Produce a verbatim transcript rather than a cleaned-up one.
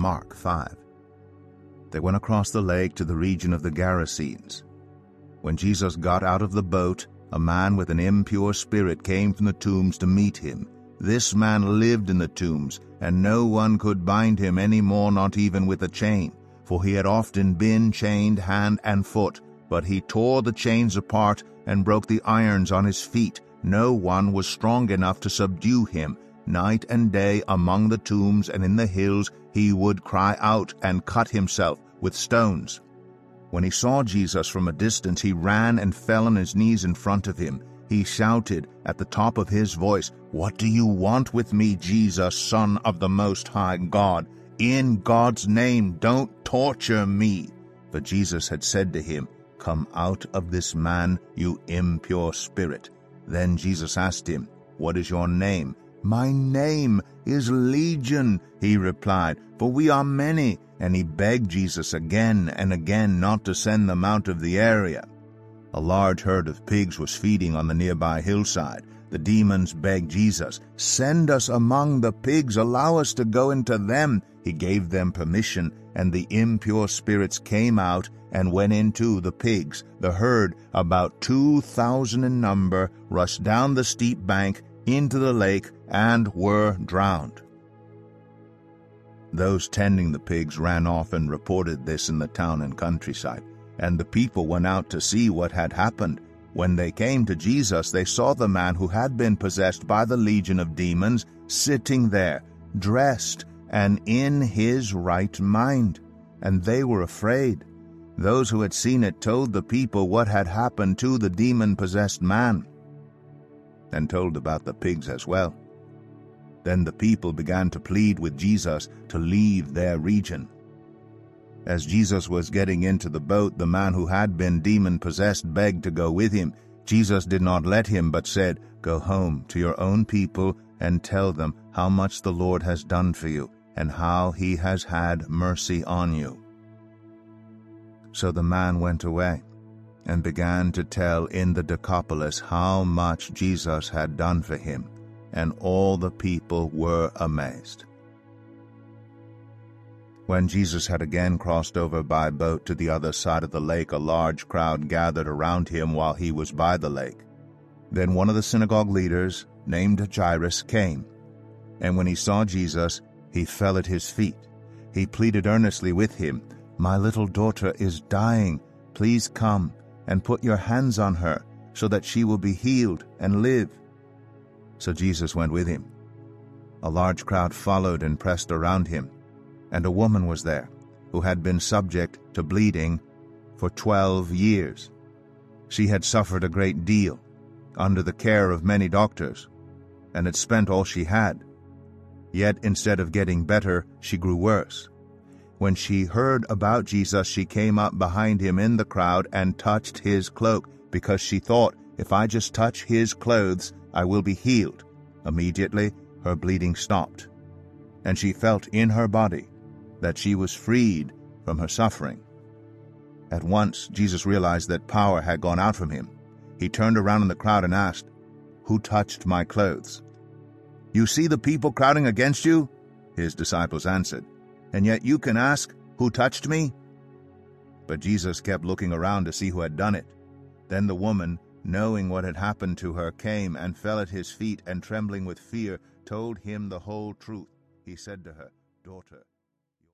Mark five. They went across the lake to the region of the Gerasenes. When Jesus got out of the boat, a man with an impure spirit came from the tombs to meet him. This man lived in the tombs, and no one could bind him any more, not even with a chain, for he had often been chained hand and foot. But he tore the chains apart and broke the irons on his feet. No one was strong enough to subdue him. Night and day among the tombs and in the hills he would cry out and cut himself with stones. When he saw Jesus from a distance, he ran and fell on his knees in front of him. He shouted at the top of his voice, "What do you want with me, Jesus, Son of the Most High God? In God's name, don't torture me." For Jesus had said to him, "Come out of this man, you impure spirit." Then Jesus asked him, "What is your name?" "My name is Legion," he replied, "for we are many." And he begged Jesus again and again not to send them out of the area. A large herd of pigs was feeding on the nearby hillside. The demons begged Jesus, "Send us among the pigs, allow us to go into them." He gave them permission, and the impure spirits came out and went into the pigs. The herd, about two thousand in number, rushed down the steep bank into the lake and were drowned. Those tending the pigs ran off and reported this in the town and countryside, and the people went out to see what had happened. When they came to Jesus, they saw the man who had been possessed by the legion of demons sitting there, dressed and in his right mind, and they were afraid. Those who had seen it told the people what had happened to the demon-possessed man, and told about the pigs as well. Then the people began to plead with Jesus to leave their region. As Jesus was getting into the boat, the man who had been demon-possessed begged to go with him. Jesus did not let him, but said, "Go home to your own people and tell them how much the Lord has done for you and how he has had mercy on you." So the man went away and began to tell in the Decapolis how much Jesus had done for him, and all the people were amazed. When Jesus had again crossed over by boat to the other side of the lake, a large crowd gathered around him while he was by the lake. Then one of the synagogue leaders, named Jairus, came, and when he saw Jesus, he fell at his feet. He pleaded earnestly with him, "My little daughter is dying. Please come and put your hands on her, so that she will be healed and live." So Jesus went with him. A large crowd followed and pressed around him, and a woman was there who had been subject to bleeding for twelve years. She had suffered a great deal under the care of many doctors, and had spent all she had. Yet instead of getting better, she grew worse. When she heard about Jesus, she came up behind him in the crowd and touched his cloak, because she thought, "If I just touch his clothes, I will be healed." Immediately her bleeding stopped, and she felt in her body that she was freed from her suffering. At once Jesus realized that power had gone out from him. He turned around in the crowd and asked, "Who touched my clothes?" "You see the people crowding against you?" His disciples answered. "And yet you can ask, 'Who touched me?'" But Jesus kept looking around to see who had done it. Then the woman, knowing what had happened to her, came and fell at his feet, and trembling with fear, told him the whole truth. He said to her, "Daughter,